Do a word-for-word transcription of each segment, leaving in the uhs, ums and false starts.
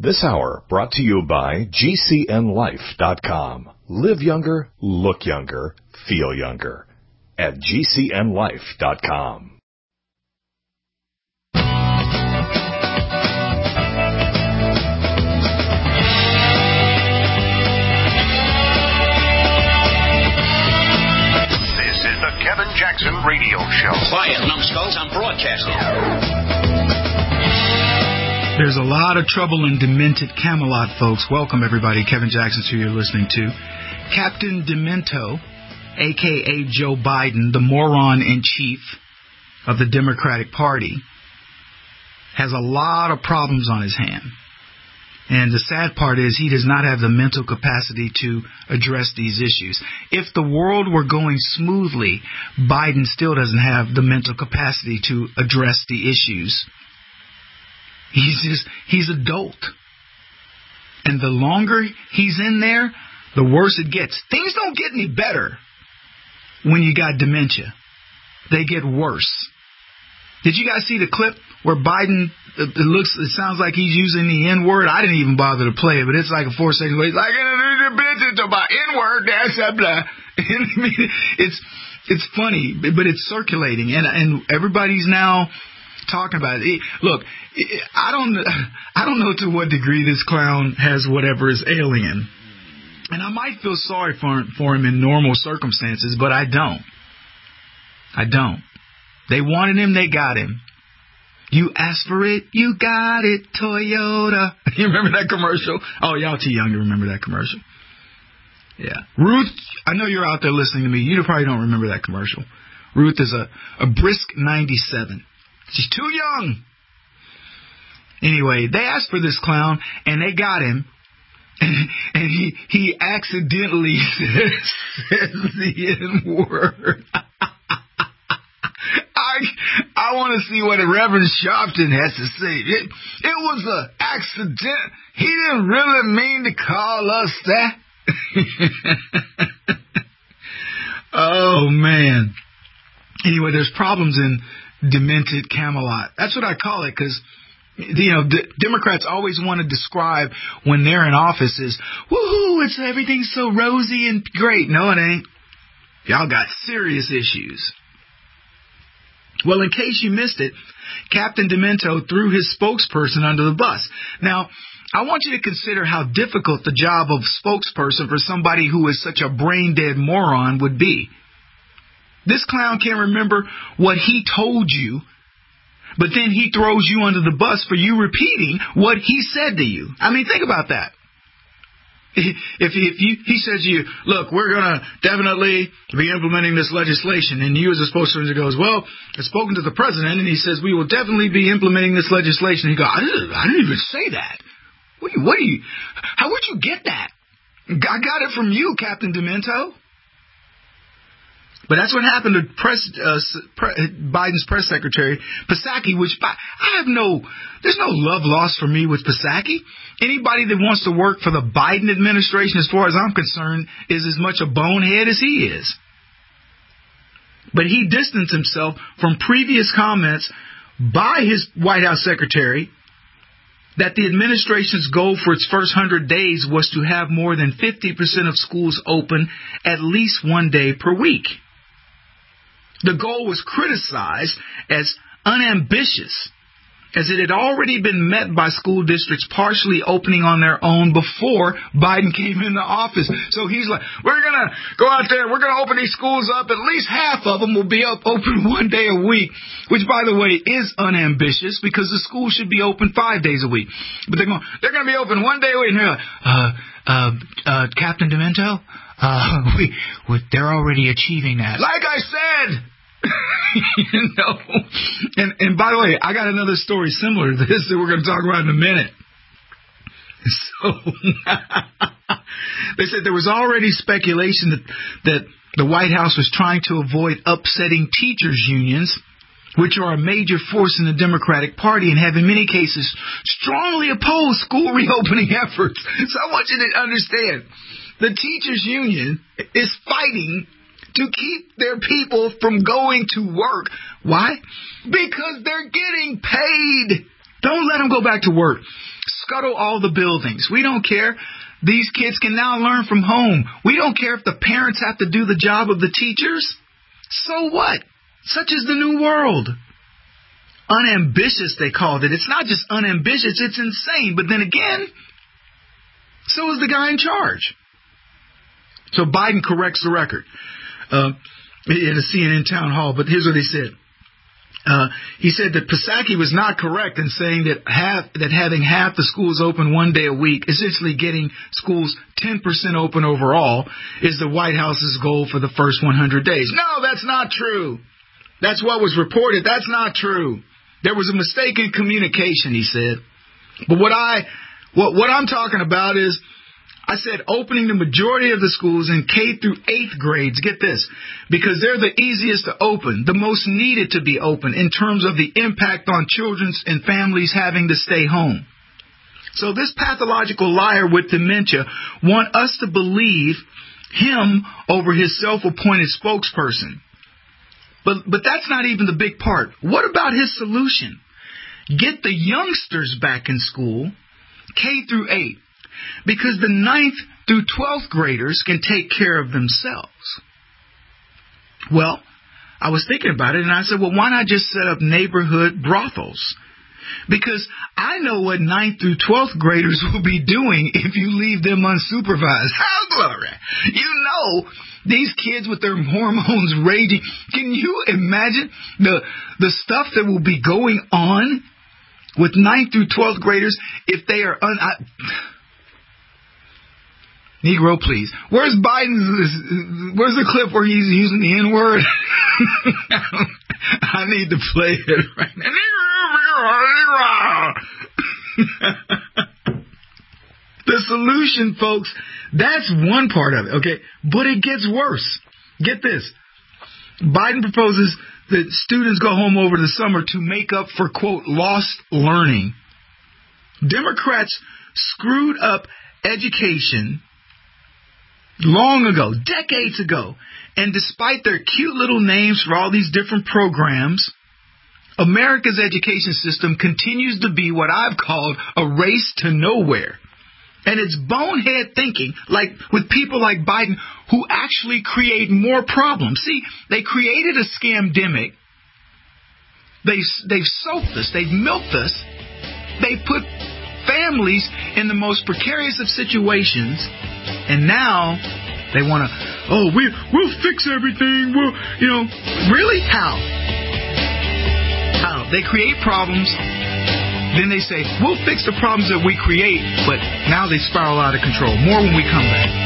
This hour brought to you by G C N life dot com. Live younger, look younger, feel younger at G C N life dot com. This is the Kevin Jackson Radio Show. Quiet, numbskulls, I'm broadcasting. There's a lot of trouble in demented Camelot, folks. Welcome, everybody. Kevin Jackson, who you're listening to. Captain Demento, a k a. Joe Biden, the moron-in-chief of the Democratic Party, has a lot of problems on his hand. And the sad part is he does not have the mental capacity to address these issues. If the world were going smoothly, Biden still doesn't have the mental capacity to address the issues. He's just, he's a dolt. And the longer he's in there, the worse it gets. Things don't get any better when you got dementia. They get worse. Did you guys see the clip where Biden, it looks, it sounds like he's using the N-word? I didn't even bother to play it, but it's like a four second wait. He's like, N-word, that's a blah. I mean, it's, it's funny, but it's circulating. And, and everybody's now talking about it. Look, I don't, I don't know to what degree this clown has whatever is ailing him. And I might feel sorry for him, for him in normal circumstances, but I don't. I don't. They wanted him, they got him. You asked for it, you got it, Toyota. You remember that commercial? Oh, y'all too young to remember that commercial. Yeah. Ruth, I know you're out there listening to me. You probably don't remember that commercial. Ruth is a, a brisk ninety-seven. She's too young. Anyway, they asked for this clown, and they got him. And, and he he accidentally says, says the N-word. I I want to see what Reverend Sharpton has to say. It, it was an accident. He didn't really mean to call us that. Oh, man. Anyway, there's problems in demented Camelot. That's what I call it, because you know, the Democrats always want to describe when they're in office as, woohoo, it's everything's so rosy and great. No, it ain't. Y'all got serious issues. Well, in case you missed it, Captain Demento threw his spokesperson under the bus. Now, I want you to consider how difficult the job of spokesperson for somebody who is such a brain-dead moron would be. This clown can't remember what he told you, but then he throws you under the bus for you repeating what he said to you. I mean, think about that. If he, if you, he says to you, look, we're going to definitely be implementing this legislation, and you as a spokesperson goes, well, I've spoken to the president, and he says we will definitely be implementing this legislation. He goes, I didn't, I didn't even say that. What do you, what do you, how would you get that? I got it from you, Captain Demento. But that's what happened to press, uh, pre- Biden's press secretary, Psaki, which I have no, there's no love lost for me with Psaki. Anybody that wants to work for the Biden administration, as far as I'm concerned, is as much a bonehead as he is. But he distanced himself from previous comments by his White House secretary that the administration's goal for its first one hundred days was to have more than fifty percent of schools open at least one day per week. The goal was criticized as unambitious, as it had already been met by school districts partially opening on their own before Biden came into office. So he's like, we're going to go out there, we're going to open these schools up. At least half of them will be up open one day a week, which, by the way, is unambitious because the school should be open five days a week. But they're going, they're going to be open one day a week. And they're like, uh, uh, uh, Captain Demento, uh, we, we, they're already achieving that. Like I said. You know, and and by the way, I got another story similar to this that we're going to talk about in a minute. So they said there was already speculation that that the White House was trying to avoid upsetting teachers' unions, which are a major force in the Democratic Party and have in many cases strongly opposed school reopening efforts. So I want you to understand, the teachers' union is fighting to keep their people from going to work. Why? Because they're getting paid. Don't let them go back to work. Scuttle all the buildings. We don't care. These kids can now learn from home. We don't care if the parents have to do the job of the teachers. So what? Such is the new world. Unambitious, they called it. It's not just unambitious, it's insane. But then again, so is the guy in charge. So Biden corrects the record uh, at a C N N town hall. But here's what he said. Uh, he said that Psaki was not correct in saying that half, that having half the schools open one day a week, essentially getting schools ten percent open overall, is the White House's goal for the first one hundred days. No, that's not true. That's what was reported. That's not true. There was a mistake in communication, he said. But what I, what, what I'm talking about is, I said opening the majority of the schools in K through eighth grades, get this, because they're the easiest to open, the most needed to be open in terms of the impact on children's and families having to stay home. So this pathological liar with dementia want us to believe him over his self-appointed spokesperson. But, but that's not even the big part. What about his solution? Get the youngsters back in school, K through eight. Because the ninth through twelfth graders can take care of themselves. Well, I was thinking about it, and I said, well, why not just set up neighborhood brothels? Because I know what ninth through twelfth graders will be doing if you leave them unsupervised. How glory! You know, these kids with their hormones raging. Can you imagine the the stuff that will be going on with ninth through twelfth graders if they are un... I, Negro, please. Where's Biden's, where's the clip where he's using the N-word? I need to play it right now. The solution, folks, that's one part of it, okay? But it gets worse. Get this. Biden proposes that students go home over the summer to make up for, quote, lost learning. Democrats screwed up education long ago, decades ago. And despite their cute little names for all these different programs, America's education system continues to be what I've called a race to nowhere. And it's bonehead thinking, like with people like Biden, who actually create more problems. See, they created a scamdemic. They've, they've soaked us. They've milked us. They put families in the most precarious of situations. And now they want to, oh, we, we'll fix everything. We'll, you know, really? How? How? They create problems. Then they say, we'll fix the problems that we create. But now they spiral out of control. More when we come back.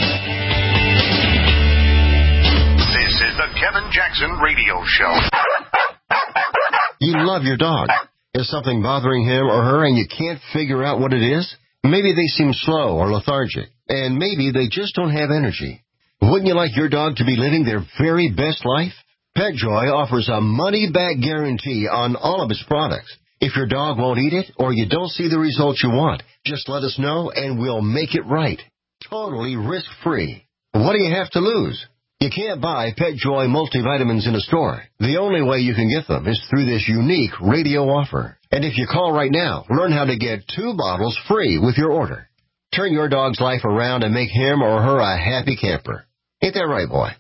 This is the Kevin Jackson Radio Show. You love your dog. Is something bothering him or her and you can't figure out what it is? Maybe they seem slow or lethargic, and maybe they just don't have energy. Wouldn't you like your dog to be living their very best life? PetJoy offers a money-back guarantee on all of its products. If your dog won't eat it or you don't see the results you want, just let us know and we'll make it right. Totally risk-free. What do you have to lose? You can't buy PetJoy multivitamins in a store. The only way you can get them is through this unique radio offer. And if you call right now, learn how to get two bottles free with your order. Turn your dog's life around and make him or her a happy camper. Ain't that right, boy?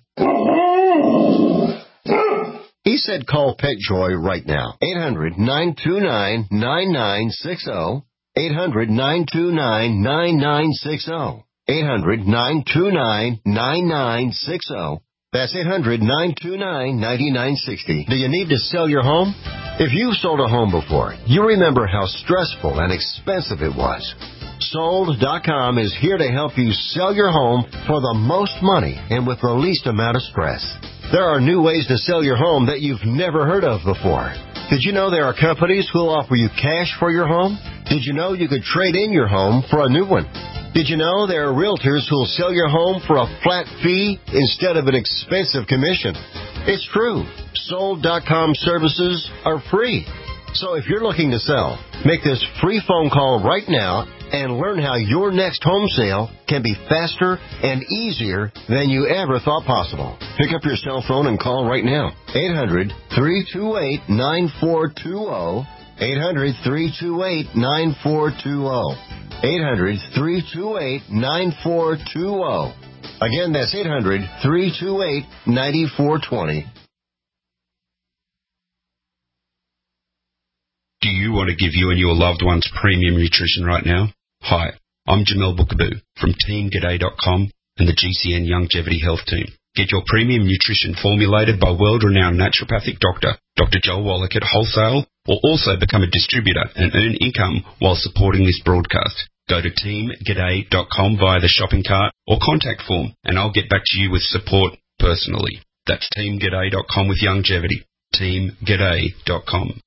He said call PetJoy right now. eight hundred, nine two nine, nine nine six zero. eight hundred, nine two nine, nine nine six zero. eight hundred, nine two nine, nine nine six zero. That's eight hundred, nine two nine, nine nine six zero. Do you need to sell your home? If you've sold a home before, you remember how stressful and expensive it was. Sold dot com is here to help you sell your home for the most money and with the least amount of stress. There are new ways to sell your home that you've never heard of before. Did you know there are companies who'll offer you cash for your home? Did you know you could trade in your home for a new one? Did you know there are realtors who'll sell your home for a flat fee instead of an expensive commission? It's true. Sold dot com services are free. So if you're looking to sell, make this free phone call right now and learn how your next home sale can be faster and easier than you ever thought possible. Pick up your cell phone and call right now. eight hundred, three two eight, nine four two zero. eight hundred, three two eight, nine four two zero. eight hundred, three two eight, nine four two zero. Again, that's eight hundred, three two eight, nine four two zero. Do you want to give you and your loved ones premium nutrition right now? Hi, I'm Jamel Bookaboo from Team G'day dot com and the G C N Longevity Health Team. Get your premium nutrition formulated by world-renowned naturopathic doctor, Doctor Joel Wallach at wholesale, or also become a distributor and earn income while supporting this broadcast. Go to Team G'day dot com via the shopping cart or contact form, and I'll get back to you with support personally. That's Team G'day dot com with longevity. Team G'day dot com.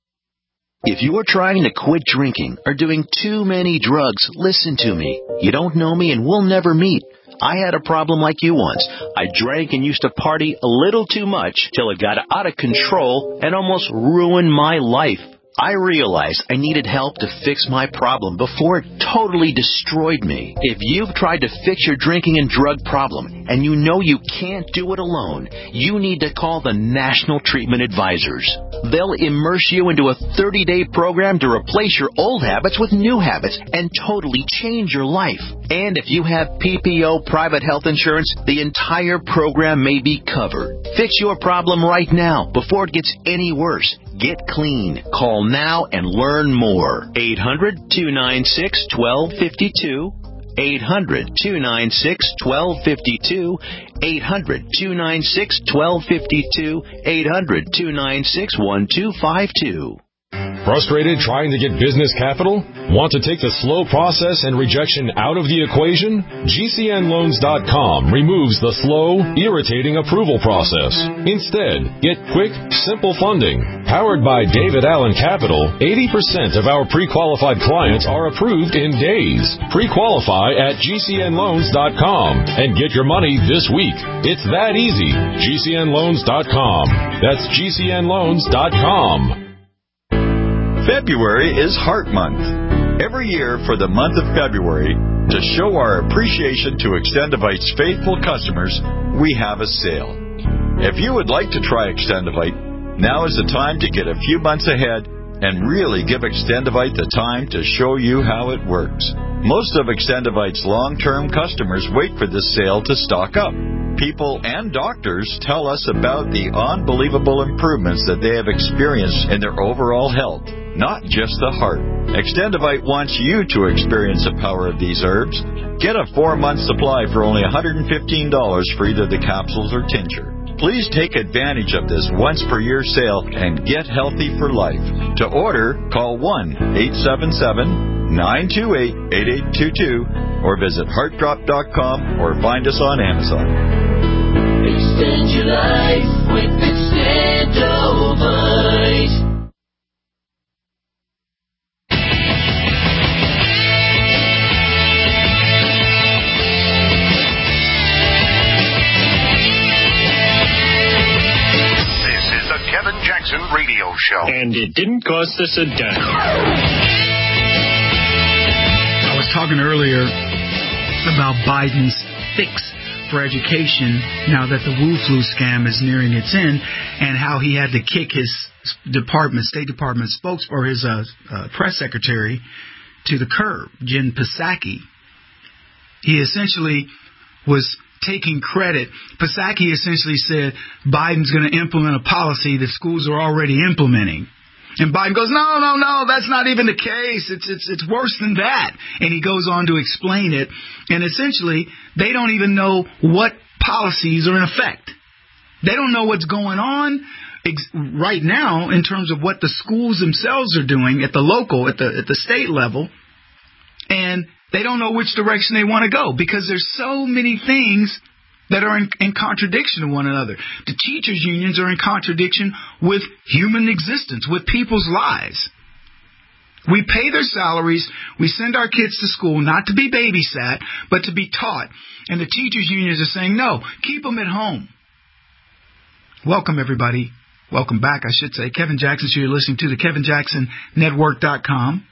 If you are trying to quit drinking or doing too many drugs, listen to me. You don't know me and we'll never meet. I had a problem like you once. I drank and used to party a little too much till it got out of control and almost ruined my life. I realized I needed help to fix my problem before it totally destroyed me. If you've tried to fix your drinking and drug problem and you know you can't do it alone, you need to call the National Treatment Advisors. They'll immerse you into a thirty-day program to replace your old habits with new habits and totally change your life. And if you have P P O private health insurance, the entire program may be covered. Fix your problem right now before it gets any worse. Get clean. Call now and learn more. eight hundred, two nine six, one two five two. eight hundred, two nine six, one two five two. eight hundred, two nine six, one two five two. eight hundred, two nine six, one two five two. Frustrated trying to get business capital? Want to take the slow process and rejection out of the equation? G C N loans dot com removes the slow, irritating approval process. Instead, get quick, simple funding. Powered by David Allen Capital, eighty percent of our pre-qualified clients are approved in days. Pre-qualify at G C N loans dot com and get your money this week. It's that easy. G C N loans dot com. That's G C N loans dot com. February is Heart Month. Every year for the month of February, to show our appreciation to Extendivite's faithful customers, we have a sale. If you would like to try Extendivite, now is the time to get a few months ahead and really give Extendivite the time to show you how it works. Most of Extendivite's long-term customers wait for this sale to stock up. People and doctors tell us about the unbelievable improvements that they have experienced in their overall health, not just the heart. Extendivite wants you to experience the power of these herbs. Get a four-month supply for only one hundred fifteen dollars for either the capsules or tincture. Please take advantage of this once-per-year sale and get healthy for life. To order, call one eight seven seven, nine two eight, eight eight two two or visit heart drop dot com or find us on Amazon. Extend your life with Extendivite. Kevin Jackson Radio Show. And it didn't cost us a dime. I was talking earlier about Biden's fix for education now that the Wu flu scam is nearing its end, and how he had to kick his department, State Department spokes or his uh, uh, press secretary to the curb, Jen Psaki. He essentially was taking credit. Psaki essentially said Biden's going to implement a policy that schools are already implementing. And Biden goes, no, no, no, that's not even the case. It's it's it's worse than that. And he goes on to explain it. And essentially, they don't even know what policies are in effect. They don't know what's going on ex- right now in terms of what the schools themselves are doing at the local, at the at the state level. And they don't know which direction they want to go because there's so many things that are in, in contradiction to one another. The teachers' unions are in contradiction with human existence, with people's lives. We pay their salaries. We send our kids to school not to be babysat, but to be taught. And the teachers' unions are saying, no, keep them at home. Welcome, everybody. Welcome back, I should say. Kevin Jackson, so you're listening to the Kevin Jackson Network dot com.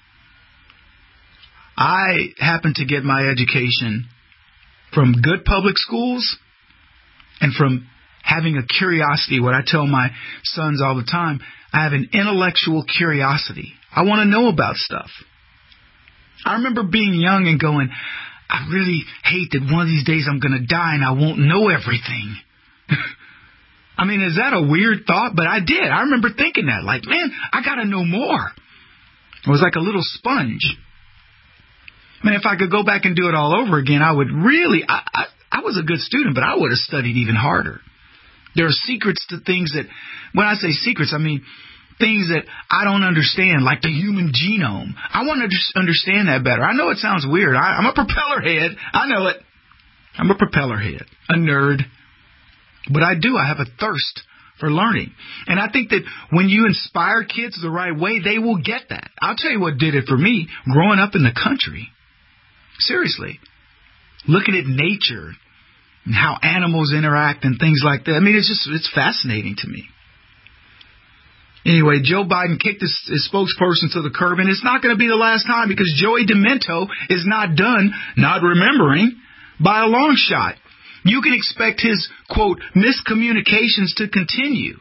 I happen to get my education from good public schools and from having a curiosity. What I tell my sons all the time, I have an intellectual curiosity. I want to know about stuff. I remember being young and going, I really hate that one of these days I'm going to die and I won't know everything. I mean, is that a weird thought? But I did. I remember thinking that, like, man, I got to know more. It was like a little sponge. I mean, if I could go back and do it all over again, I would really, I, I, I was a good student, but I would have studied even harder. There are secrets to things that, when I say secrets, I mean things that I don't understand, like the human genome. I want to understand that better. I know it sounds weird. I, I'm a propeller head. I know it. I'm a propeller head, a nerd. But I do. I have a thirst for learning. And I think that when you inspire kids the right way, they will get that. I'll tell you what did it for me growing up in the country. Seriously. Looking at nature and how animals interact and things like that. I mean, it's just, it's fascinating to me. Anyway, Joe Biden kicked his, his spokesperson to the curb, and it's not going to be the last time because Joey Demento is not done not remembering by a long shot. You can expect his, quote, miscommunications to continue.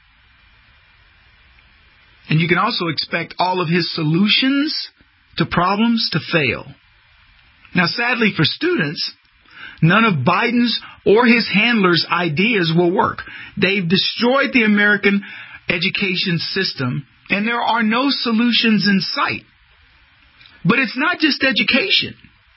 And you can also expect all of his solutions to problems to fail. Now, sadly for students, none of Biden's or his handlers' ideas will work. They've destroyed the American education system, and there are no solutions in sight. But it's not just education.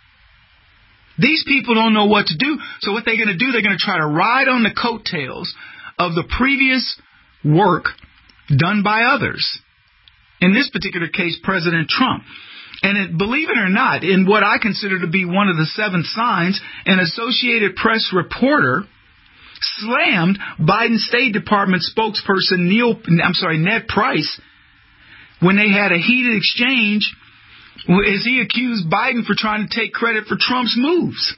These people don't know what to do, so what they're going to do, they're going to try to ride on the coattails of the previous work done by others. In this particular case, President Trump. And it, believe it or not, in what I consider to be one of the seven signs, an Associated Press reporter slammed Biden's State Department spokesperson Neil, I'm sorry, Ned Price, when they had a heated exchange as he accused Biden for trying to take credit for Trump's moves.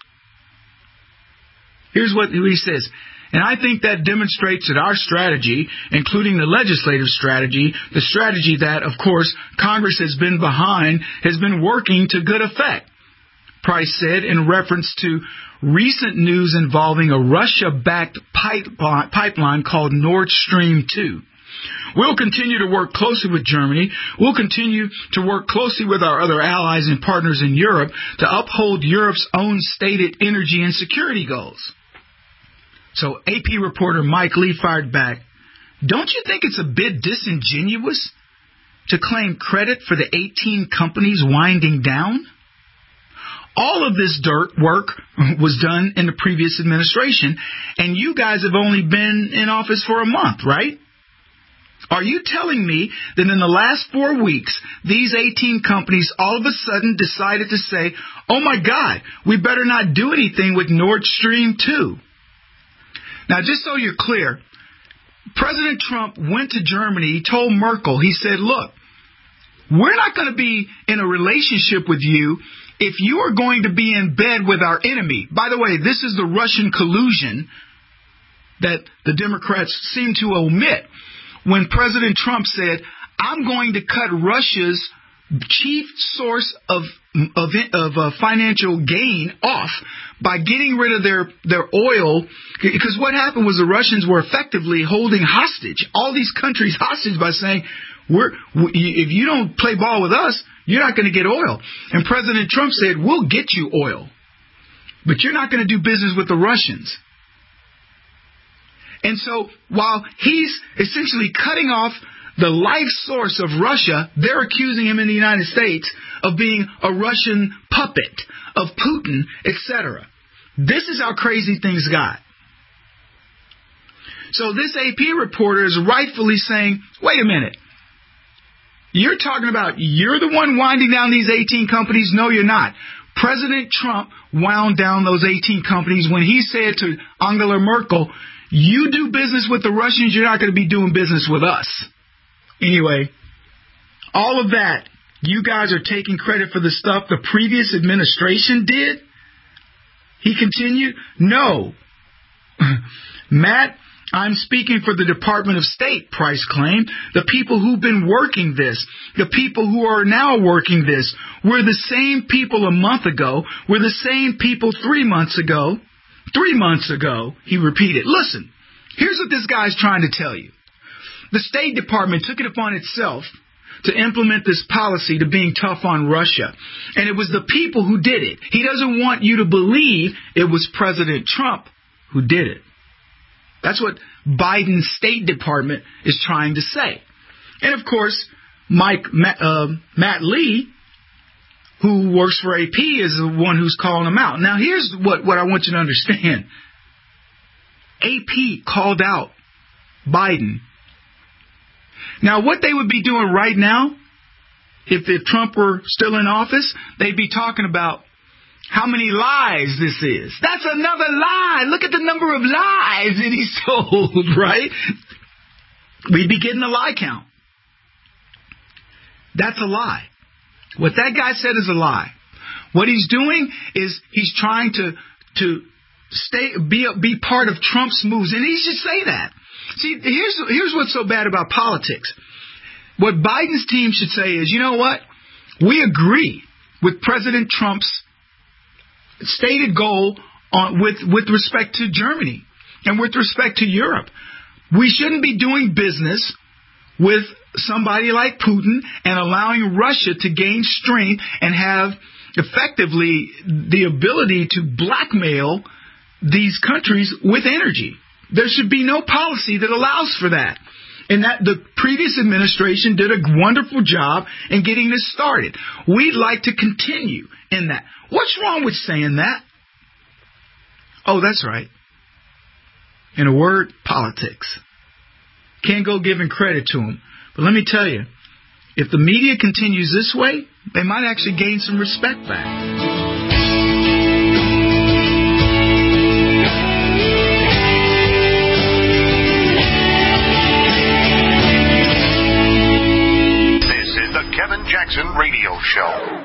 Here's what he says. And I think that demonstrates that our strategy, including the legislative strategy, the strategy that, of course, Congress has been behind, has been working to good effect, Price said in reference to recent news involving a Russia-backed pipeline, pipeline called Nord Stream two. We'll continue to work closely with Germany. We'll continue to work closely with our other allies and partners in Europe to uphold Europe's own stated energy and security goals. So A P reporter Mike Lee fired back, don't you think it's a bit disingenuous to claim credit for the eighteen companies winding down? All of this dirt work was done in the previous administration, and you guys have only been in office for a month, right? Are you telling me that in the last four weeks, these eighteen companies all of a sudden decided to say, oh my God, we better not do anything with Nord Stream two? Now, just so you're clear, President Trump went to Germany. He told Merkel, he said, look, we're not going to be in a relationship with you if you are going to be in bed with our enemy. By the way, this is the Russian collusion that the Democrats seem to omit. When President Trump said, I'm going to cut Russia's chief source of of, of uh, financial gain off by getting rid of their, their oil, because what happened was the Russians were effectively holding hostage all these countries hostage by saying, we're, if you don't play ball with us, you're not going to get oil. And President Trump said, we'll get you oil, but you're not going to do business with the Russians. And so while he's essentially cutting off the life source of Russia, they're accusing him in the United States of being a Russian puppet of Putin, et cetera. This is how crazy things got. So this A P reporter is rightfully saying, wait a minute. You're talking about you're the one winding down these eighteen companies? No, you're not. President Trump wound down those eighteen companies when he said to Angela Merkel, you do business with the Russians, you're not going to be doing business with us. Anyway, all of that, you guys are taking credit for the stuff the previous administration did? He continued, no. Matt, I'm speaking for the Department of State, Price claimed. The people who've been working this, the people who are now working this, were the same people a month ago, were the same people three months ago. Three months ago, he repeated. Listen, here's what this guy's trying to tell you. The State Department took it upon itself to implement this policy to being tough on Russia. And it was the people who did it. He doesn't want you to believe it was President Trump who did it. That's what Biden's State Department is trying to say. And, of course, Mike uh, Matt Lee, who works for A P, is the one who's calling him out. Now, here's what, what I want you to understand. A P called out Biden. Now, what they would be doing right now, if, if Trump were still in office, they'd be talking about how many lies this is. That's another lie. Look at the number of lies that he's told, right? We'd be getting a lie count. That's a lie. What that guy said is a lie. What he's doing is he's trying to to stay be be part of Trump's moves, and he should say that. See, here's here's what's so bad about politics. What Biden's team should say is, you know what? We agree with President Trump's stated goal on, with with respect to Germany and with respect to Europe. We shouldn't be doing business with somebody like Putin and allowing Russia to gain strength and have effectively the ability to blackmail these countries with energy. There should be no policy that allows for that. And that the previous administration did a wonderful job in getting this started. We'd like to continue in that. What's wrong with saying that? Oh, that's right. In a word, politics. Can't go giving credit to them. But let me tell you, if the media continues this way, they might actually gain some respect back. Kevin Jackson Radio Show.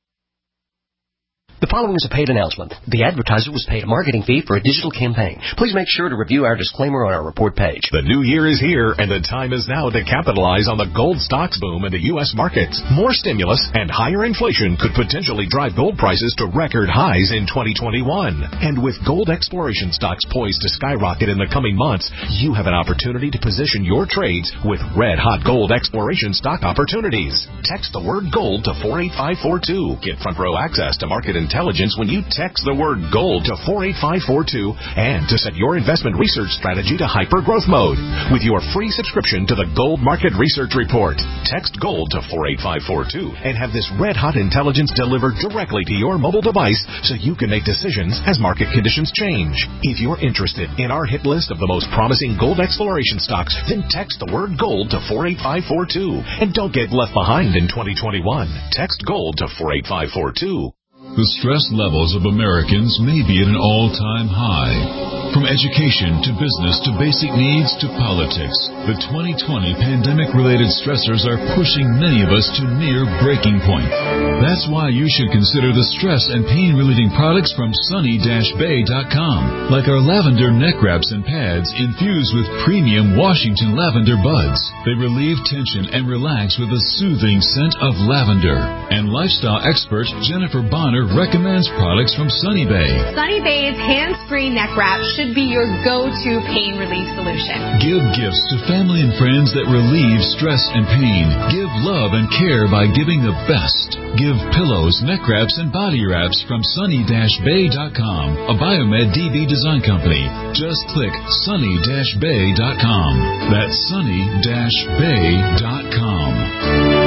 The following is a paid announcement. The advertiser was paid a marketing fee for a digital campaign. Please make sure to review our disclaimer on our report page. The new year is here, and the time is now to capitalize on the gold stocks boom in the U S markets. More stimulus and higher inflation could potentially drive gold prices to record highs in twenty twenty-one. And with gold exploration stocks poised to skyrocket in the coming months, you have an opportunity to position your trades with red-hot gold exploration stock opportunities. Text the word gold to four eight five four two. Get front-row access to market intelligence Intelligence when you text the word GOLD to four eight five four two and to set your investment research strategy to hyper-growth mode with your free subscription to the Gold Market Research Report. Text GOLD to four eight five four two and have this red-hot intelligence delivered directly to your mobile device so you can make decisions as market conditions change. If you're interested in our hit list of the most promising gold exploration stocks, then text the word GOLD to four eight five four two and don't get left behind in twenty twenty-one. Text GOLD to four eight five four two. The stress levels of Americans may be at an all-time high. From education to business to basic needs to politics, the twenty twenty pandemic-related stressors are pushing many of us to near breaking point. That's why you should consider the stress and pain-relieving products from sunny dash bay dot com, like our lavender neck wraps and pads infused with premium Washington lavender buds. They relieve tension and relax with a soothing scent of lavender. And lifestyle expert Jennifer Bonner recommends products from Sunny Bay. Sunny Bay's hands-free neck wrap should be your go-to pain relief solution. Give gifts to family and friends that relieve stress and pain. Give love and care by giving the best. Give pillows, neck wraps, and body wraps from sunny dash bay dot com, a Biomed D B design company. Just click sunny dash bay dot com. That's sunny dash bay dot com.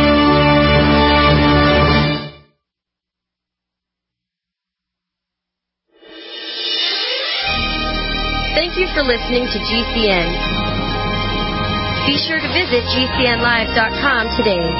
Thank you for listening to G C N. Be sure to visit G C N live dot com today.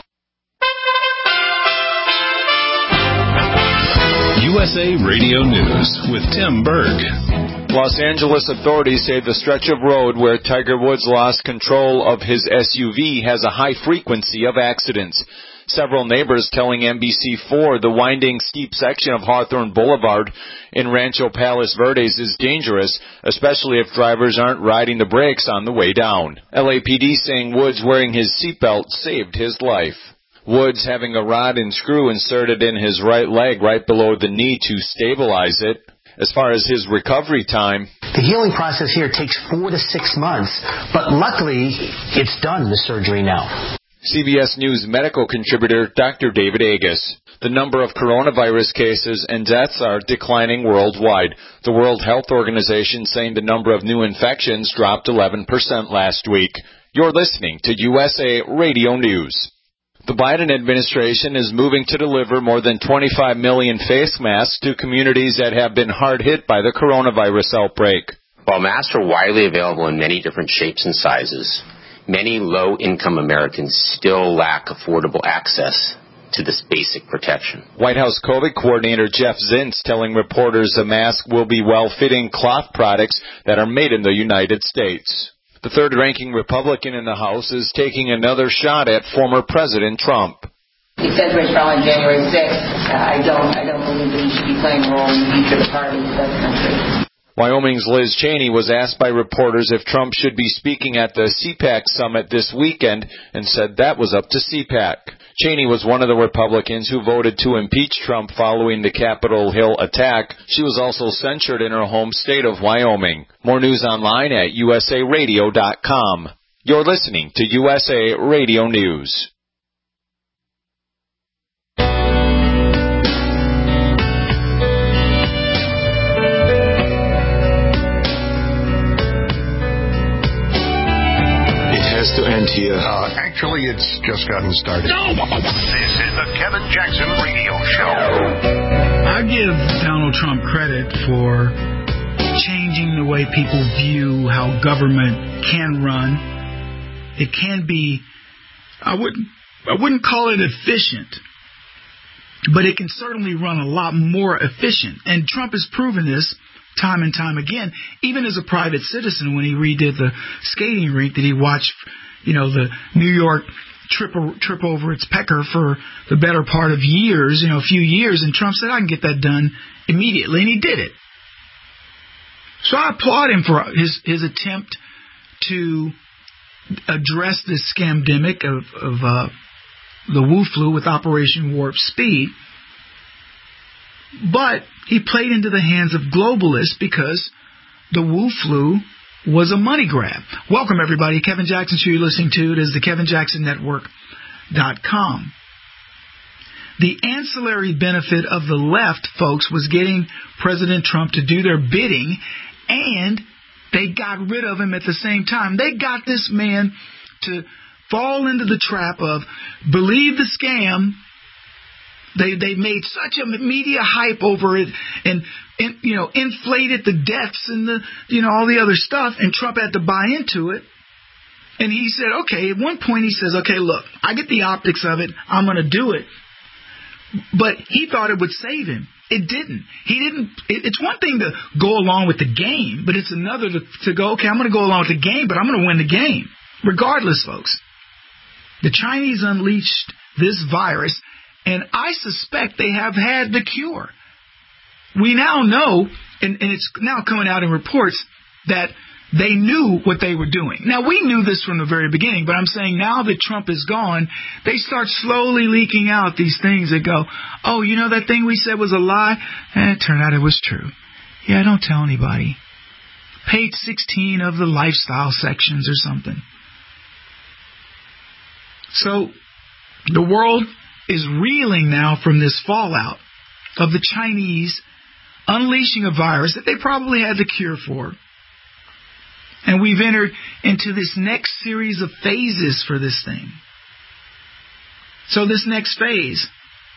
U S A Radio News with Tim Berg. Los Angeles authorities say the stretch of road where Tiger Woods lost control of his S U V has a high frequency of accidents. Several neighbors telling N B C four the winding, steep section of Hawthorne Boulevard in Rancho Palos Verdes is dangerous, especially if drivers aren't riding the brakes on the way down. L A P D saying Woods wearing his seatbelt saved his life. Woods having a rod and screw inserted in his right leg right below the knee to stabilize it. As far as his recovery time, The healing process here takes four to six months, but luckily it's done, the surgery now. C B S News medical contributor Doctor David Agus. The number of coronavirus cases and deaths are declining worldwide. The World Health Organization saying the number of new infections dropped eleven percent last week. You're listening to U S A Radio News. The Biden administration is moving to deliver more than twenty-five million face masks to communities that have been hard hit by the coronavirus outbreak. While masks are widely available in many different shapes and sizes, many low-income Americans still lack affordable access to this basic protection. White House COVID coordinator Jeff Zients telling reporters the mask will be well-fitting cloth products that are made in the United States. The third-ranking Republican in the House is taking another shot at former President Trump. He said to Mitch on January sixth, I don't, I don't believe that he should be playing a role in the future of the party of the country. Wyoming's Liz Cheney was asked by reporters if Trump should be speaking at the C PAC summit this weekend and said that was up to C PAC. Cheney was one of the Republicans who voted to impeach Trump following the Capitol Hill attack. She was also censured in her home state of Wyoming. More news online at U S A radio dot com. You're listening to U S A Radio News. To end here. Uh, actually, it's just gotten started. No! This is the Kevin Jackson Radio Show. I give Donald Trump credit for changing the way people view how government can run. It can be, I wouldn't, I wouldn't call it efficient, but it can certainly run a lot more efficient. And Trump has proven this time and time again, even as a private citizen when he redid the skating rink that he watched, you know, the New York trip, trip over its pecker for the better part of years, you know, a few years, and Trump said, I can get that done immediately, and he did it. So I applaud him for his, his attempt to address this scamdemic of, of uh, the Wu flu with Operation Warp Speed. But he played into the hands of globalists because the Wu flu was a money grab. Welcome, everybody. Kevin Jackson Show you're listening to. It is the Kevin Jackson Network dot com. The ancillary benefit of the left, folks, was getting President Trump to do their bidding, and they got rid of him at the same time. They got this man to fall into the trap of believe the scam. They they made such a media hype over it and, and, you know, inflated the deaths and the, you know, all the other stuff, and Trump had to buy into it. And he said, okay, at one point he says, okay, look, I get the optics of it. I'm going to do it. But he thought it would save him. It didn't. He didn't. It, it's one thing to go along with the game, but it's another to, to go, okay, I'm going to go along with the game, but I'm going to win the game. Regardless, folks. The Chinese unleashed this virus, and I suspect they have had the cure. We now know, and, and it's now coming out in reports, that they knew what they were doing. Now, we knew this from the very beginning, but I'm saying now that Trump is gone, they start slowly leaking out these things that go, oh, you know that thing we said was a lie? And it turned out it was true. Yeah, don't tell anybody. Page sixteen of the lifestyle sections or something. So, the world is reeling now from this fallout of the Chinese unleashing a virus that they probably had the cure for. And we've entered into this next series of phases for this thing. So this next phase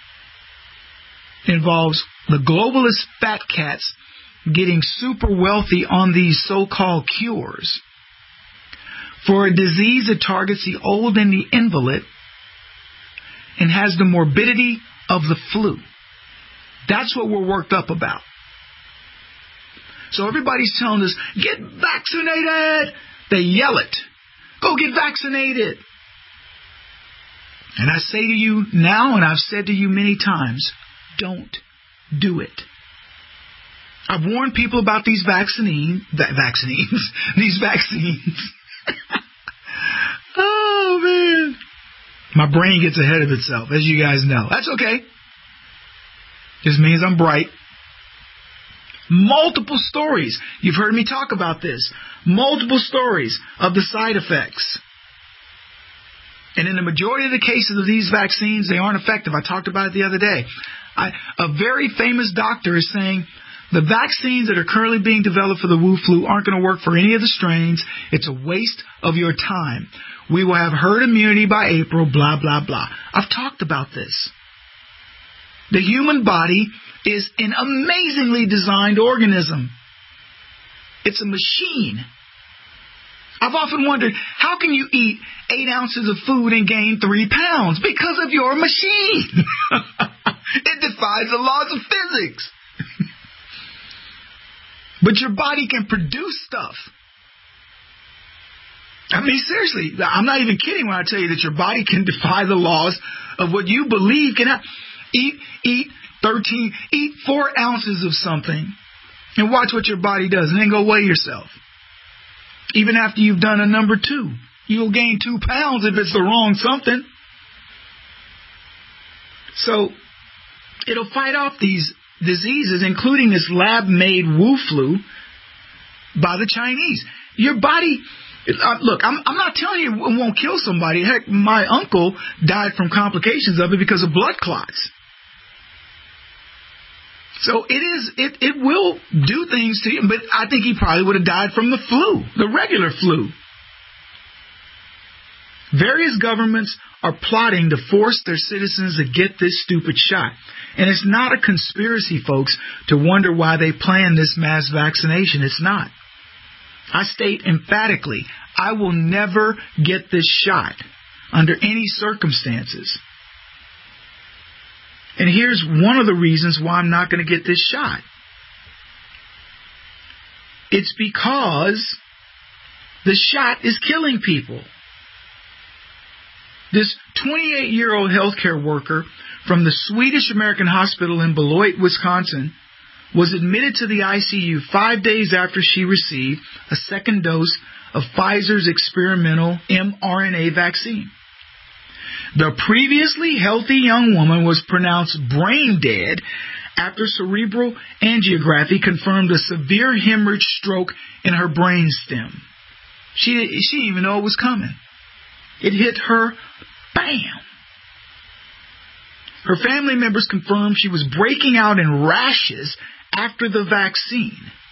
involves the globalist fat cats getting super wealthy on these so-called cures for a disease that targets the old and the invalid and has the morbidity of the flu. That's what we're worked up about. So everybody's telling us, get vaccinated. They yell it. Go get vaccinated. And I say to you now, and I've said to you many times, don't do it. I've warned people about these vaccine, va- vaccines, these vaccines. Oh, man. My brain gets ahead of itself, as you guys know. That's okay. Just means I'm bright. Multiple stories. You've heard me talk about this. Multiple stories of the side effects. And in the majority of the cases of these vaccines, they aren't effective. I talked about it the other day. I, a very famous doctor is saying the vaccines that are currently being developed for the Wu flu aren't going to work for any of the strains. It's a waste of your time. We will have herd immunity by April, blah, blah, blah. I've talked about this. The human body is an amazingly designed organism. It's a machine. I've often wondered, how can you eat eight ounces of food and gain three pounds? Because of your machine. It defies the laws of physics. But your body can produce stuff. I mean, seriously, I'm not even kidding when I tell you that your body can defy the laws of what you believe can happen. Eat, eat thirteen, eat four ounces of something and watch what your body does, and then go weigh yourself. Even after you've done a number two, you'll gain two pounds if it's the wrong something. So it'll fight off these diseases, including this lab-made Wu flu by the Chinese. Your body, uh, look, I'm, I'm not telling you it won't kill somebody. Heck, my uncle died from complications of it because of blood clots. So it is, it, it will do things to you, but I think he probably would have died from the flu, the regular flu. Various governments are plotting to force their citizens to get this stupid shot. And it's not a conspiracy, folks, to wonder why they plan this mass vaccination. It's not. I state emphatically, I will never get this shot under any circumstances. And here's one of the reasons why I'm not going to get this shot. It's because the shot is killing people. This twenty-eight-year-old healthcare worker from the Swedish American Hospital in Beloit, Wisconsin, was admitted to the I C U five days after she received a second dose of Pfizer's experimental mRNA vaccine. The previously healthy young woman was pronounced brain dead after cerebral angiography confirmed a severe hemorrhage stroke in her brain stem. She, she didn't even know it was coming. It hit her, bam. Her family members confirmed she was breaking out in rashes after the vaccine.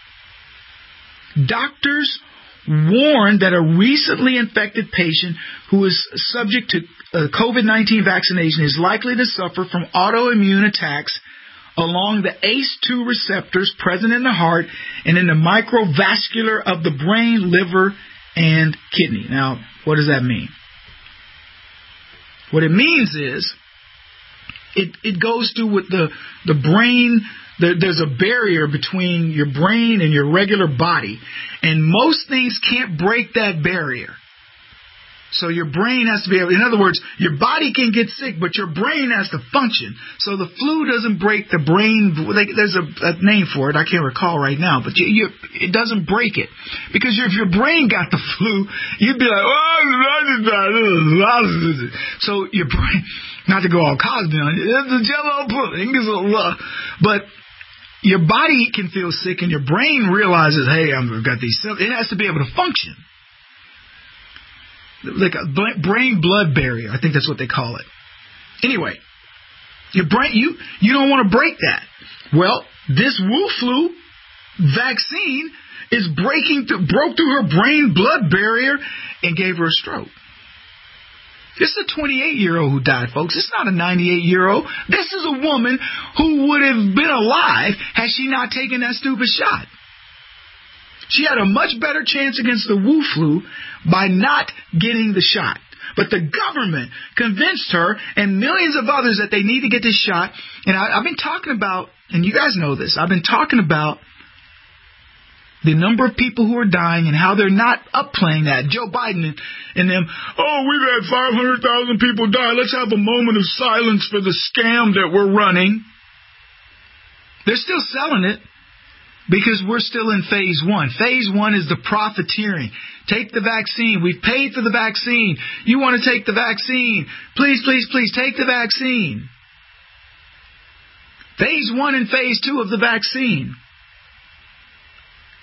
Doctors warned that a recently infected patient who is subject to uh, COVID nineteen vaccination is likely to suffer from autoimmune attacks along the A C E two receptors present in the heart and in the microvascular of the brain, liver, and kidney. Now, what does that mean? What it means is it, it goes through with the, the brain. There, there's a barrier between your brain and your regular body. And most things can't break that barrier. So your brain has to be able, in other words, your body can get sick, but your brain has to function. So the flu doesn't break the brain. There's a, a name for it. I can't recall right now, but you, you, it doesn't break it. Because if your brain got the flu, you'd be like, oh, so your brain, not to go all Cosby on it, it's a jello pudding, but your body can feel sick and your brain realizes, hey, I've got these cells. It has to be able to function. Like a brain-blood barrier. I think that's what they call it. Anyway, your brain, you, you don't want to break that. Well, this Wu flu vaccine is breaking through, broke through her brain-blood barrier and gave her a stroke. This is a twenty-eight-year-old who died, folks. It's not a ninety-eight-year-old. This is a woman who would have been alive had she not taken that stupid shot. She had a much better chance against the Wu flu by not getting the shot. But the government convinced her and millions of others that they need to get this shot. And I, I've been talking about, and you guys know this, I've been talking about the number of people who are dying and how they're not upplaying that. Joe Biden and, and them, oh, we've had five hundred thousand people die. Let's have a moment of silence for the scam that we're running. They're still selling it. Because we're still in phase one. Phase one is the profiteering. Take the vaccine. We've paid for the vaccine. You want to take the vaccine. Please, please, please take the vaccine. Phase one and phase two of the vaccine.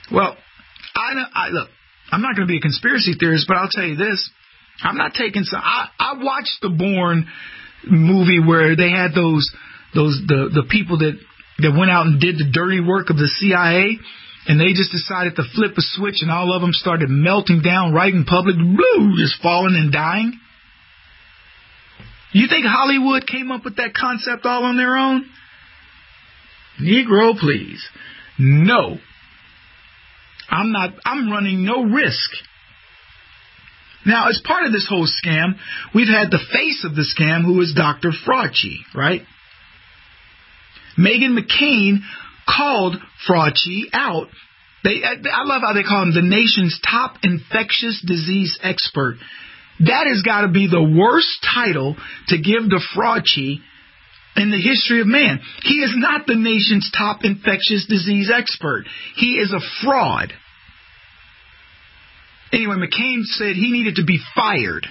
Well, I, I look, I'm not going to be a conspiracy theorist, but I'll tell you this. I'm not taking some. I, I watched the Bourne movie where they had those those the, the people that, that went out and did the dirty work of the C I A, and they just decided to flip a switch, and all of them started melting down right in public, blue, just falling and dying. You think Hollywood came up with that concept all on their own? Negro, please. No. I'm not, I'm running no risk. Now, as part of this whole scam, we've had the face of the scam, who is Doctor Fauci, right? Meghan McCain called Fauci out. They, I love how they call him the nation's top infectious disease expert. That has got to be the worst title to give to Fauci in the history of man. He is not the nation's top infectious disease expert. He is a fraud. Anyway, McCain said he needed to be fired.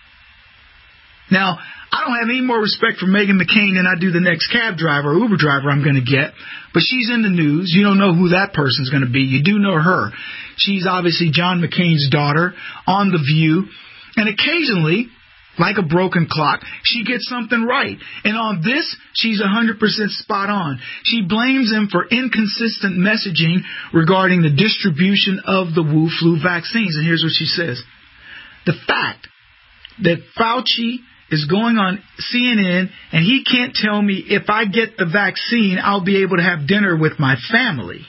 Now, I don't have any more respect for Meghan McCain than I do the next cab driver or Uber driver I'm going to get. But she's in the news. You don't know who that person's going to be. You do know her. She's obviously John McCain's daughter on The View. And occasionally, like a broken clock, she gets something right. And on this, she's one hundred percent spot on. She blames him for inconsistent messaging regarding the distribution of the Wu flu vaccines. And here's what she says. The fact that Fauci is going on C N N and he can't tell me if I get the vaccine, I'll be able to have dinner with my family.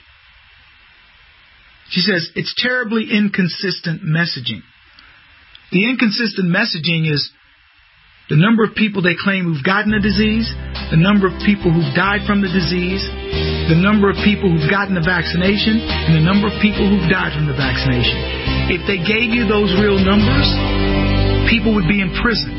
She says it's terribly inconsistent messaging. The inconsistent messaging is the number of people they claim who've gotten the disease, the number of people who've died from the disease, the number of people who've gotten the vaccination, and the number of people who've died from the vaccination. If they gave you those real numbers, people would be imprisoned.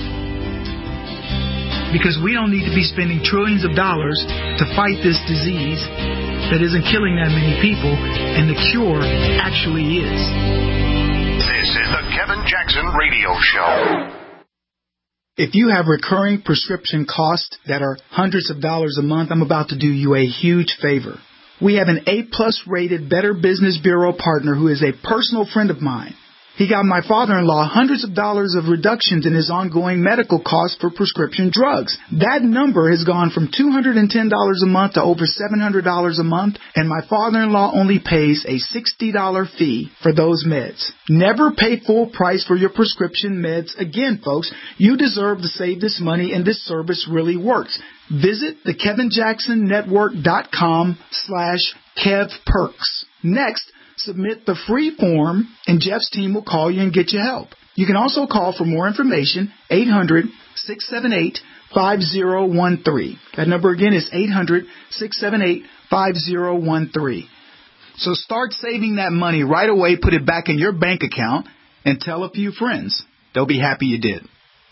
Because we don't need to be spending trillions of dollars to fight this disease that isn't killing that many people, and the cure actually is. This is the Kevin Jackson Radio Show. If you have recurring prescription costs that are hundreds of dollars a month, I'm about to do you a huge favor. We have an A-plus rated Better Business Bureau partner who is a personal friend of mine. He got my father-in-law hundreds of dollars of reductions in his ongoing medical costs for prescription drugs. That number has gone from two hundred ten dollars a month to over seven hundred dollars a month, and my father-in-law only pays a sixty dollars fee for those meds. Never pay full price for your prescription meds again, folks. You deserve to save this money, and this service really works. Visit the Kevin Jackson Network dot com slash Kev Perks. Next, submit the free form, and Jeff's team will call you and get you help. You can also call for more information, eight hundred, six seven eight, five zero one three. That number again is eight hundred, six seven eight, five zero one three. So start saving that money right away, put it back in your bank account, and tell a few friends. They'll be happy you did.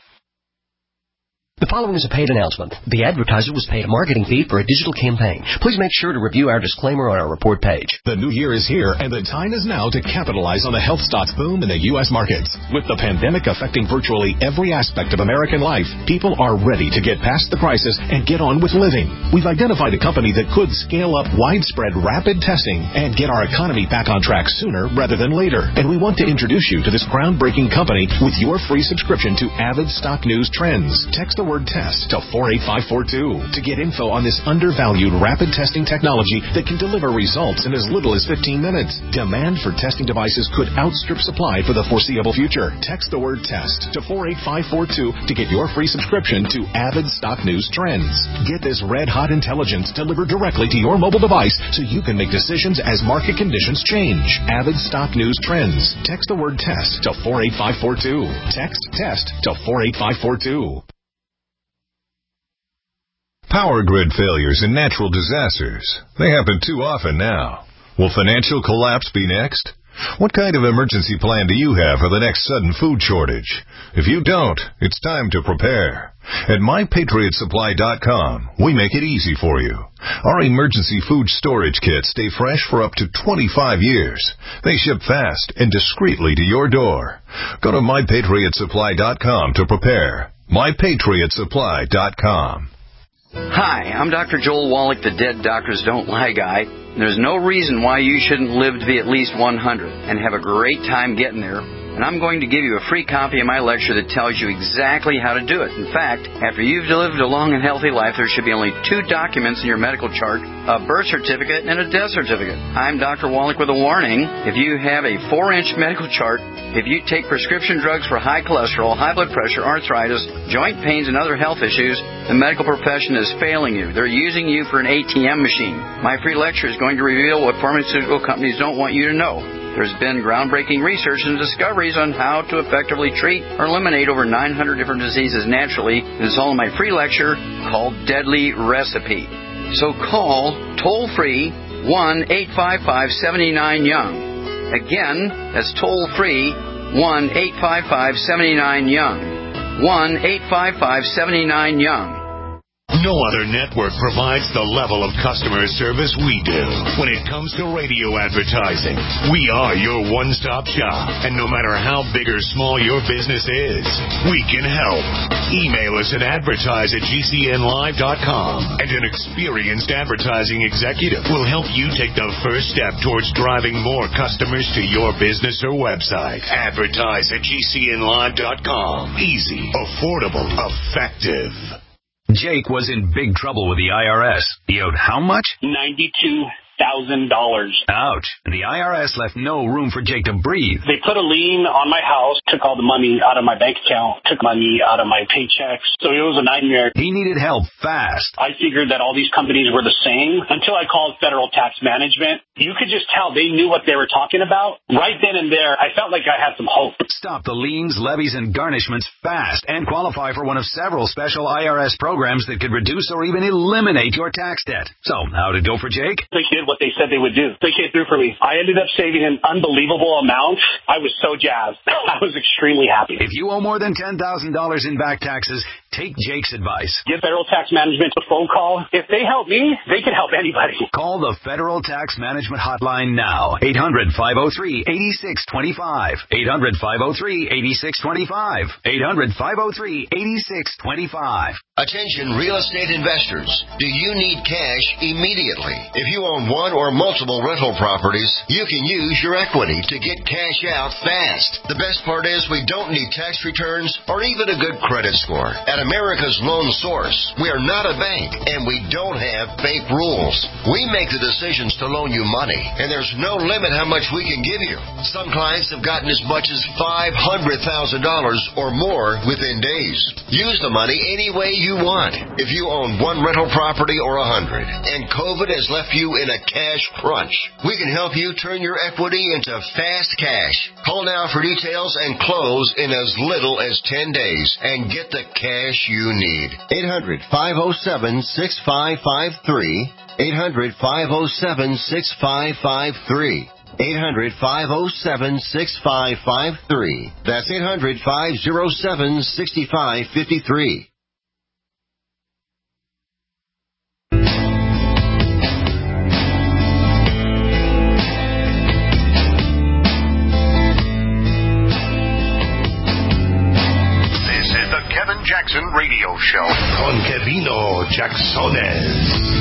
The following is a paid announcement. The advertiser was paid a marketing fee for a digital campaign. Please make sure to review our disclaimer on our report page. The new year is here, and the time is now to capitalize on the health stocks boom in the U S markets. With the pandemic affecting virtually every aspect of American life, people are ready to get past the crisis and get on with living. We've identified a company that could scale up widespread rapid testing and get our economy back on track sooner rather than later. And we want to introduce you to this groundbreaking company with your free subscription to Avid Stock News Trends. Text the word test to four eight five four two to get info on this undervalued rapid testing technology that can deliver results in as little as fifteen minutes. Demand for testing devices could outstrip supply for the foreseeable future. Text the word test to four eight five four two to get your free subscription to Avid Stock News Trends. Get this red-hot intelligence delivered directly to your mobile device so you can make decisions as market conditions change. Avid Stock News Trends. Text the word test to four eight five four two. Text test to four eight five four two. Power grid failures and natural disasters. They happen too often now. Will financial collapse be next? What kind of emergency plan do you have for the next sudden food shortage? If you don't, it's time to prepare. At my patriot supply dot com, we make it easy for you. Our emergency food storage kits stay fresh for up to twenty-five years. They ship fast and discreetly to your door. Go to my patriot supply dot com to prepare. my patriot supply dot com. Hi, I'm Doctor Joel Wallach, the Dead Doctors Don't Lie guy. There's no reason why you shouldn't live to be at least one hundred and have a great time getting there. And I'm going to give you a free copy of my lecture that tells you exactly how to do it. In fact, after you've lived a long and healthy life, there should be only two documents in your medical chart, a birth certificate and a death certificate. I'm Doctor Wallach with a warning. If you have a four-inch medical chart, if you take prescription drugs for high cholesterol, high blood pressure, arthritis, joint pains, and other health issues, the medical profession is failing you. They're using you for an A T M machine. My free lecture is going to reveal what pharmaceutical companies don't want you to know. There's been groundbreaking research and discoveries on how to effectively treat or eliminate over nine hundred different diseases naturally. It's all in my free lecture called Deadly Recipe. So call toll-free one eight five five, seven nine, young. Again, that's toll-free one eight five five, seven nine, young. one eight five five, seven nine, young. No other network provides the level of customer service we do. When it comes to radio advertising, we are your one-stop shop. And no matter how big or small your business is, we can help. Email us at advertise at G C N live dot com, and an experienced advertising executive will help you take the first step towards driving more customers to your business or website. Advertise at G C N live dot com. Easy, affordable, effective. Jake was in big trouble with the I R S. He owed how much? ninety-two thousand dollars. Ouch. And the I R S left no room for Jake to breathe. They put a lien on my house, took all the money out of my bank account, took money out of my paychecks. So it was a nightmare. He needed help fast. I figured that all these companies were the same until I called Federal Tax Management. You could just tell they knew what they were talking about. Right then and there, I felt like I had some hope. Stop the liens, levies, and garnishments fast and qualify for one of several special I R S programs that could reduce or even eliminate your tax debt. So, how'd it go for Jake? They did what they said they would do. They came through for me. I ended up saving an unbelievable amount. I was so jazzed. I was extremely happy. If you owe more than ten thousand dollars in back taxes, take Jake's advice. Give Federal Tax Management a phone call. If they help me, they can help anybody. Call the Federal Tax Management Hotline now. eight hundred, five oh three, eight six two five. eight hundred, five oh three, eight six two five. eight hundred, five oh three, eight six two five. Attention real estate investors. Do you need cash immediately? If you own one or multiple rental properties, you can use your equity to get cash out fast. The best part is we don't need tax returns or even a good credit score. At America's Loan Source, we are not a bank and we don't have fake rules. We make the decisions to loan you money, and there's no limit how much we can give you. Some clients have gotten as much as five hundred thousand dollars or more within days. Use the money any way you want. If you own one rental property or a hundred, and COVID has left you in a cash crunch, we can help you turn your equity into fast cash. Call now for details and close in as little as ten days and get the cash you need. eight hundred, five oh seven, six five five three. eight hundred, five oh seven, six five five three. eight hundred, five oh seven, six five five three. That's eight hundred, five oh seven, six five five three. Kevin Jackson Radio Show con Kevino Jacksones.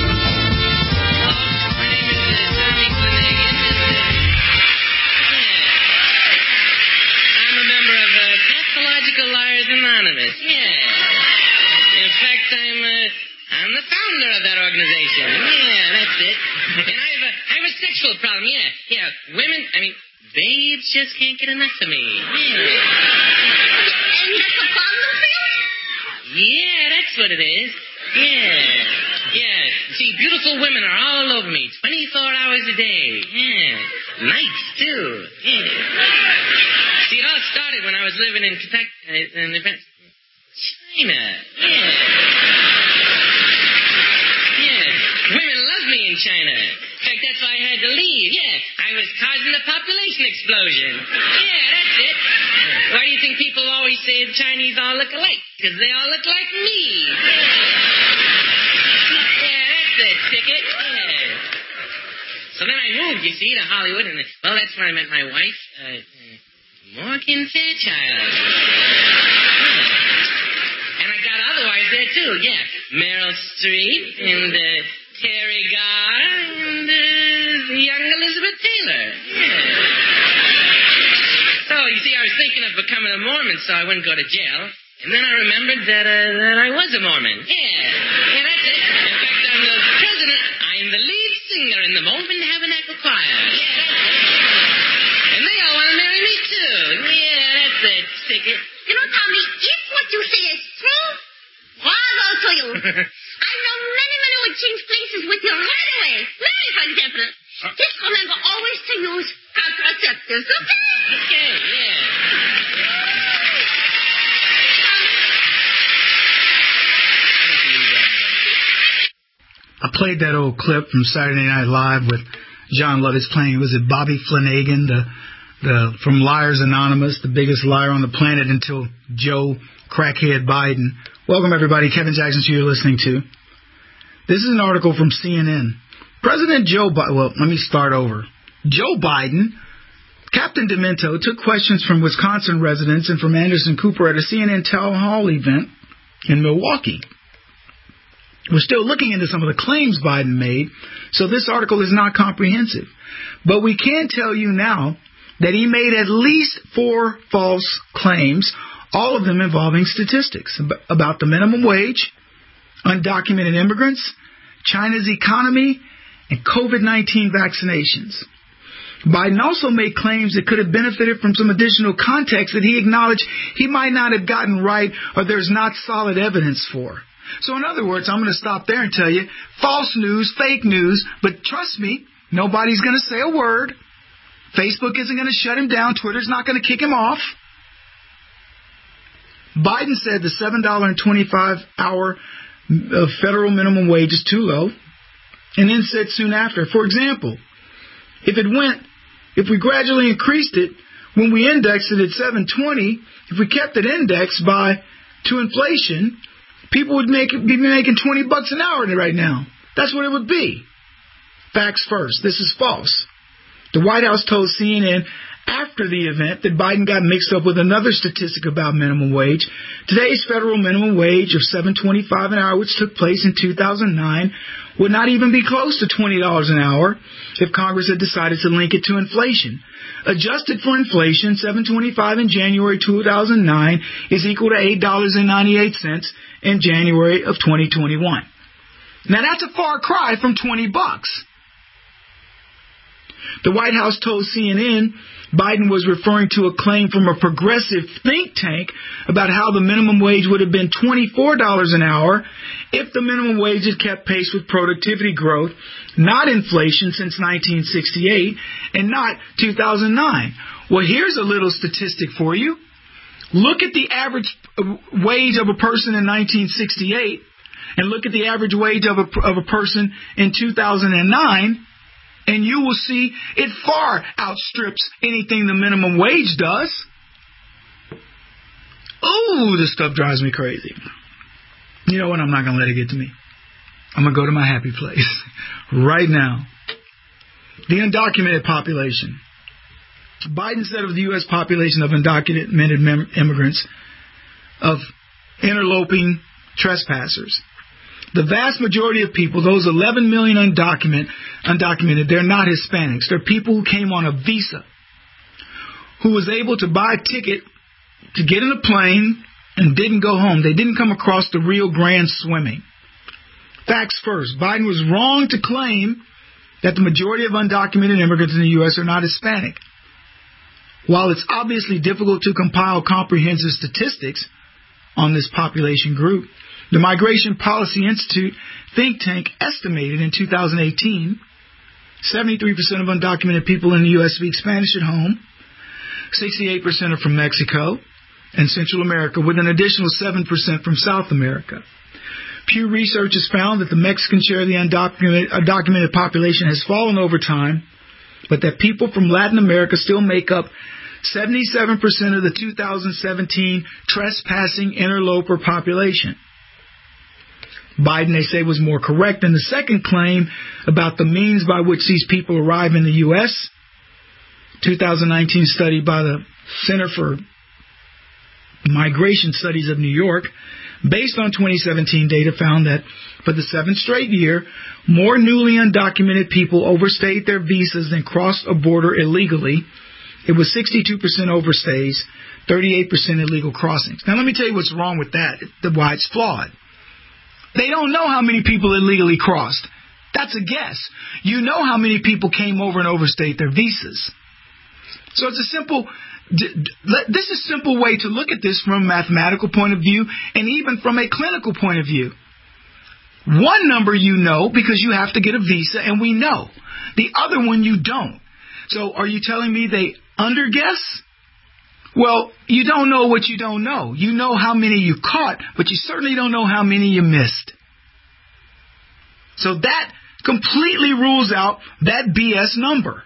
Liars Anonymous, yeah. In fact, I'm uh, I'm the founder of that organization. Yeah, that's it. And I have a I have a sexual problem. Yeah, yeah. Women, I mean, babes just can't get enough of me. Yeah. And that's a problem for you? Yeah, that's what it is. Yeah, yeah. See, beautiful women are all over me, twenty-four hours a day. Yeah, nights too. Yeah. See, it all started when I was living in Kentucky, uh, in China. Yeah. Yeah. Women love me in China. In fact, that's why I had to leave. Yeah. I was causing a population explosion. Yeah, that's it. Why do you think people always say the Chinese all look alike? Because they all look like me. Yeah. Yeah, that's the ticket. Yeah. So then I moved, you see, to Hollywood, and, well, that's where I met my wife, uh... Morgan Fairchild. Yeah. And I got otherwise there too, yeah. Meryl Streep and uh, Terry Garr and uh, young Elizabeth Taylor. Yeah. So, you see, I was thinking of becoming a Mormon so I wouldn't go to jail. And then I remembered that, uh, that I was a Mormon. Yeah. Yeah, that's it. In fact, I'm the president. I'm the lead singer in the Mormon Tabernacle Choir. Yeah, that's it. And they all want to marry me, too. Yeah, that's it. Stick it. You know, Tommy, if what you say is true, I'll go to you. I know many men who would change places with you right away. Mary, for example. Uh, Just remember always to use contraceptives, okay? Okay, yeah. I played that old clip from Saturday Night Live with John Lovitz playing, was it Bobby Flanagan, the the from Liars Anonymous, the biggest liar on the planet until Joe Crackhead Biden. Welcome, everybody. Kevin Jackson, who you're listening to. This is an article from C N N. President Joe Biden, well, let me start over. Joe Biden, Captain Demento, took questions from Wisconsin residents and from Anderson Cooper at a C N N town hall event in Milwaukee. We're still looking into some of the claims Biden made, so this article is not comprehensive. But we can tell you now that he made at least four false claims, all of them involving statistics about the minimum wage, undocumented immigrants, China's economy, and COVID nineteen vaccinations. Biden also made claims that could have benefited from some additional context that he acknowledged he might not have gotten right or there's not solid evidence for. So in other words, I'm going to stop there and tell you, false news, fake news, but trust me, nobody's going to say a word. Facebook isn't going to shut him down. Twitter's not going to kick him off. Biden said the seven dollars and twenty-five cents hour of federal minimum wage is too low, and then said soon after, for example, if it went, if we gradually increased it, when we indexed it at seven twenty, if we kept it indexed by to inflation, people would make be making twenty bucks an hour right now. That's what it would be. Facts first. This is false. The White House told C N N after the event that Biden got mixed up with another statistic about minimum wage. Today's federal minimum wage of seven twenty-five an hour, which took place in two thousand nine, would not even be close to twenty dollars an hour if Congress had decided to link it to inflation. Adjusted for inflation, seven twenty-five in January two thousand nine is equal to eight dollars and ninety-eight cents in January of twenty twenty-one. Now that's a far cry from twenty bucks. The White House told C N N Biden was referring to a claim from a progressive think tank about how the minimum wage would have been twenty-four dollars an hour if the minimum wage had kept pace with productivity growth, not inflation since nineteen sixty-eight and not two thousand nine. Well, here's a little statistic for you. Look at the average wage of a person in nineteen sixty-eight and look at the average wage of a, of a person in two thousand nine. And you will see it far outstrips anything the minimum wage does. Ooh, this stuff drives me crazy. You know what? I'm not going to let it get to me. I'm going to go to my happy place right now. The undocumented population. Biden said of the U S population of undocumented mem- immigrants, of interloping trespassers, the vast majority of people, those eleven million undocumented, undocumented, they're not Hispanics. They're people who came on a visa, who was able to buy a ticket to get in a plane and didn't go home. They didn't come across the Rio Grande swimming. Facts first. Biden was wrong to claim that the majority of undocumented immigrants in the U S are not Hispanic. While it's obviously difficult to compile comprehensive statistics on this population group, the Migration Policy Institute think tank estimated in two thousand eighteen, seventy-three percent of undocumented people in the U S speak Spanish at home, sixty-eight percent are from Mexico and Central America, with an additional seven percent from South America. Pew Research has found that the Mexican share of the undocumented, undocumented population has fallen over time, but that people from Latin America still make up seventy-seven percent of the two thousand seventeen trespassing interloper population. Biden, they say, was more correct in the second claim about the means by which these people arrive in the U S two thousand nineteen study by the Center for Migration Studies of New York based on twenty seventeen data, found that for the seventh straight year, more newly undocumented people overstayed their visas than crossed a border illegally. It was sixty-two percent overstays, thirty-eight percent illegal crossings. Now, let me tell you what's wrong with that, why it's flawed. They don't know how many people illegally crossed. That's a guess. You know how many people came over and overstayed their visas. So it's a simple, this is a simple way to look at this from a mathematical point of view and even from a clinical point of view. One number you know because you have to get a visa, and we know. The other one you don't. So are you telling me they underguess? Well, you don't know what you don't know. You know how many you caught, but you certainly don't know how many you missed. So that completely rules out that B S number.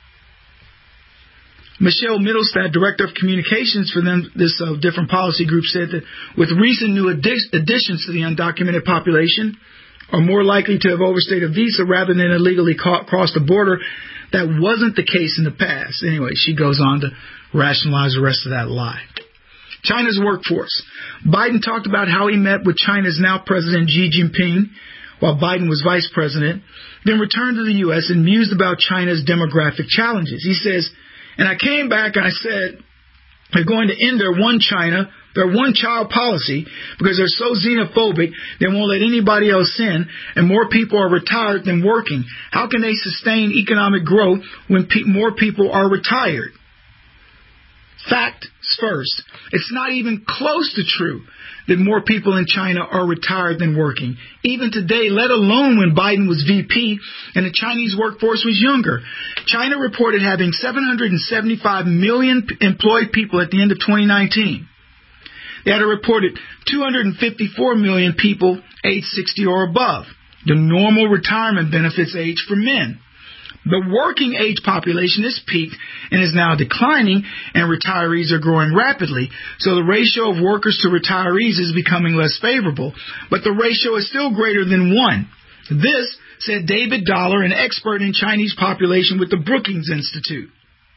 Michelle Middlestad, Director of Communications for them, this uh, different policy group, said that with recent new addi- additions to the undocumented population are more likely to have overstayed a visa rather than illegally ca- crossed the border. That wasn't the case in the past. Anyway, she goes on to rationalize the rest of that lie. China's workforce. Biden talked about how he met with China's now President Xi Jinping while Biden was vice president, then returned to the U S and mused about China's demographic challenges. He says, and I came back and I said, they're going to end their one China, their one child policy, because they're so xenophobic, they won't let anybody else in, and more people are retired than working. How can they sustain economic growth when pe- more people are retired? Facts first. It's not even close to true that more people in China are retired than working. Even today, let alone when Biden was V P and the Chinese workforce was younger. China reported having seven hundred seventy-five million employed people at the end of twenty nineteen. They had a reported two hundred fifty-four million people age sixty or above, the normal retirement benefits age for men. The working age population is peaked and is now declining, and retirees are growing rapidly. So the ratio of workers to retirees is becoming less favorable, but the ratio is still greater than one. This, said David Dollar, an expert in Chinese population with the Brookings Institute.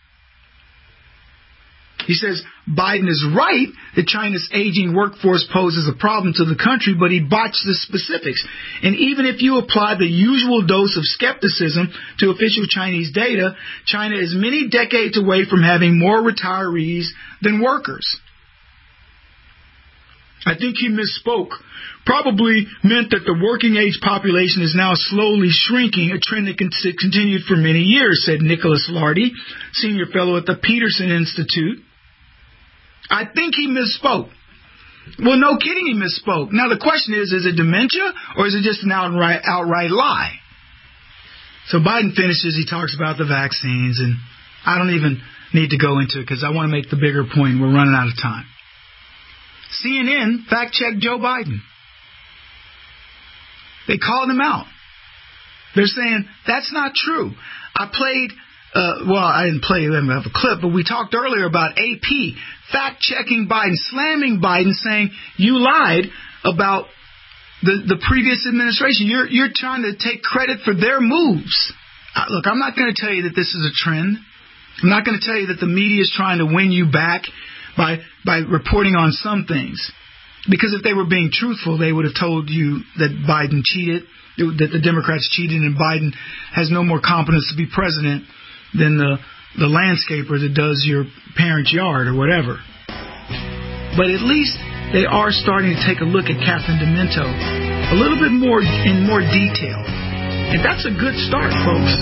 He says Biden is right that China's aging workforce poses a problem to the country, but he botched the specifics. And even if you apply the usual dose of skepticism to official Chinese data, China is many decades away from having more retirees than workers. I think he misspoke. Probably meant that the working age population is now slowly shrinking, a trend that continued for many years, said Nicholas Lardy, senior fellow at the Peterson Institute. I think he misspoke. Well, no kidding, he misspoke. Now, the question is, is it dementia or is it just an outright, outright lie? So Biden finishes, he talks about the vaccines, and I don't even need to go into it because I want to make the bigger point. We're running out of time. C N N fact-checked Joe Biden. They called him out. They're saying, that's not true. I played... Uh, well, I didn't play them have a clip, but we talked earlier about A P fact-checking Biden, slamming Biden, saying you lied about the the previous administration. You're you're trying to take credit for their moves. Uh, look, I'm not going to tell you that this is a trend. I'm not going to tell you that the media is trying to win you back by by reporting on some things, because if they were being truthful, they would have told you that Biden cheated, that the Democrats cheated, and Biden has no more competence to be president than the, the landscaper that does your parents' yard or whatever. But at least they are starting to take a look at Catherine Demento a little bit more in more detail. And that's a good start, folks.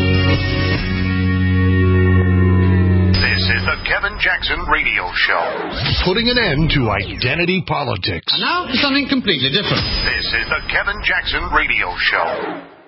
This is the Kevin Jackson Radio Show. Putting an end to identity politics. And now for something completely different. This is the Kevin Jackson Radio Show.